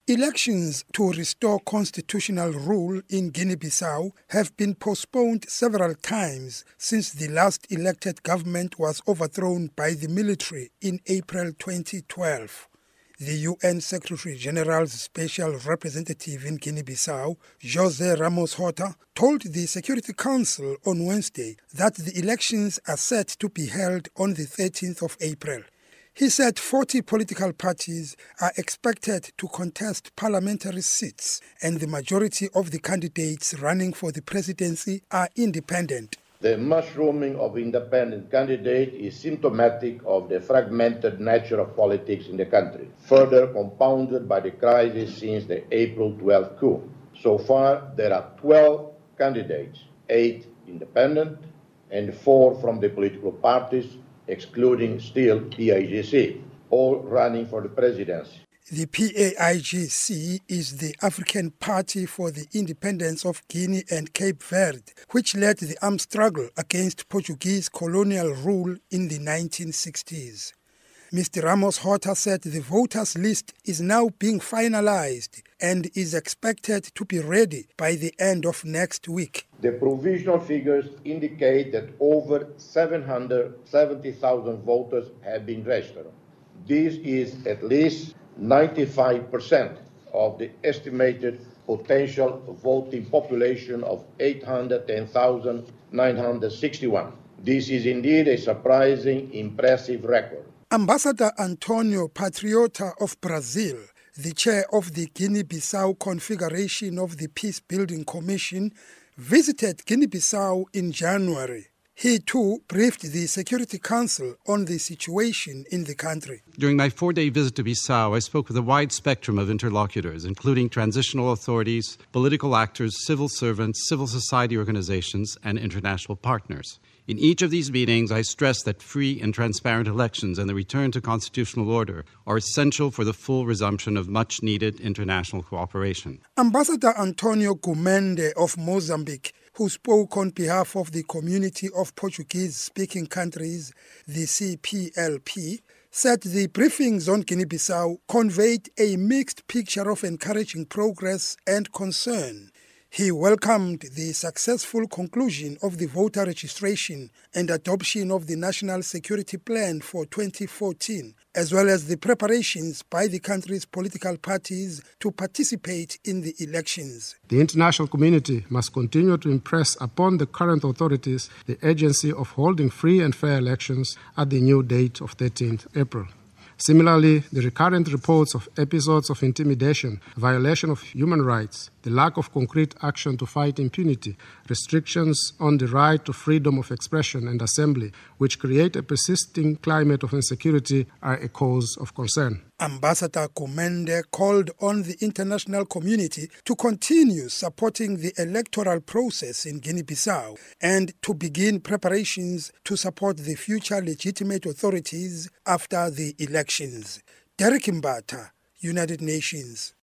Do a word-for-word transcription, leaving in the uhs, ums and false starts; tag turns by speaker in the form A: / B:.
A: Elections to restore constitutional rule in Guinea-Bissau have been postponed several times since the last elected government was overthrown by the military in April twenty twelve. The U N Secretary-General's special representative in Guinea-Bissau, José Ramos Horta, told the Security Council on Wednesday that the elections are set to be held on the thirteenth of April. He said forty political parties are expected to contest parliamentary seats, and the majority of the candidates running for the presidency are independent.
B: The mushrooming of independent candidates is symptomatic of the fragmented nature of politics in the country, further compounded by the crisis since the April twelfth coup. So far, there are twelve candidates, eight independent and four from the political parties, excluding still P A I G C, all running for the presidency.
A: The P A I G C is the African Party for the Independence of Guinea and Cape Verde, which led the armed struggle against Portuguese colonial rule in the nineteen sixties. Mister Ramos Horta said the voters' list is now being finalized and is expected to be ready by the end of next week.
B: The provisional figures indicate that over seven hundred seventy thousand voters have been registered. This is at least ninety-five percent of the estimated potential voting population of eight hundred ten thousand nine hundred sixty-one. This is indeed a surprising, impressive record.
A: Ambassador Antonio Patriota of Brazil, the chair of the Guinea-Bissau Configuration of the Peace-Building Commission, visited Guinea-Bissau in January. He too briefed the Security Council on the situation in the country.
C: During my four-day visit to Bissau, I spoke with a wide spectrum of interlocutors, including transitional authorities, political actors, civil servants, civil society organizations, and international partners. In each of these meetings, I stressed that free and transparent elections and the return to constitutional order are essential for the full resumption of much-needed international cooperation.
A: Ambassador Antonio Gumende of Mozambique, who spoke on behalf of the Community of Portuguese-Speaking Countries, the C P L P, said the briefings on Guinea-Bissau conveyed a mixed picture of encouraging progress and concern. He welcomed the successful conclusion of the voter registration and adoption of the National Security Plan for twenty fourteen, as well as the preparations by the country's political parties to participate in the elections.
D: The international community must continue to impress upon the current authorities the urgency of holding free and fair elections at the new date of thirteenth April. Similarly, the recurrent reports of episodes of intimidation, violation of human rights, the lack of concrete action to fight impunity, restrictions on the right to freedom of expression and assembly, which create a persisting climate of insecurity, are a cause of concern.
A: Ambassador Gumende called on the international community to continue supporting the electoral process in Guinea-Bissau and to begin preparations to support the future legitimate authorities after the elections. Derek Mbata, United Nations.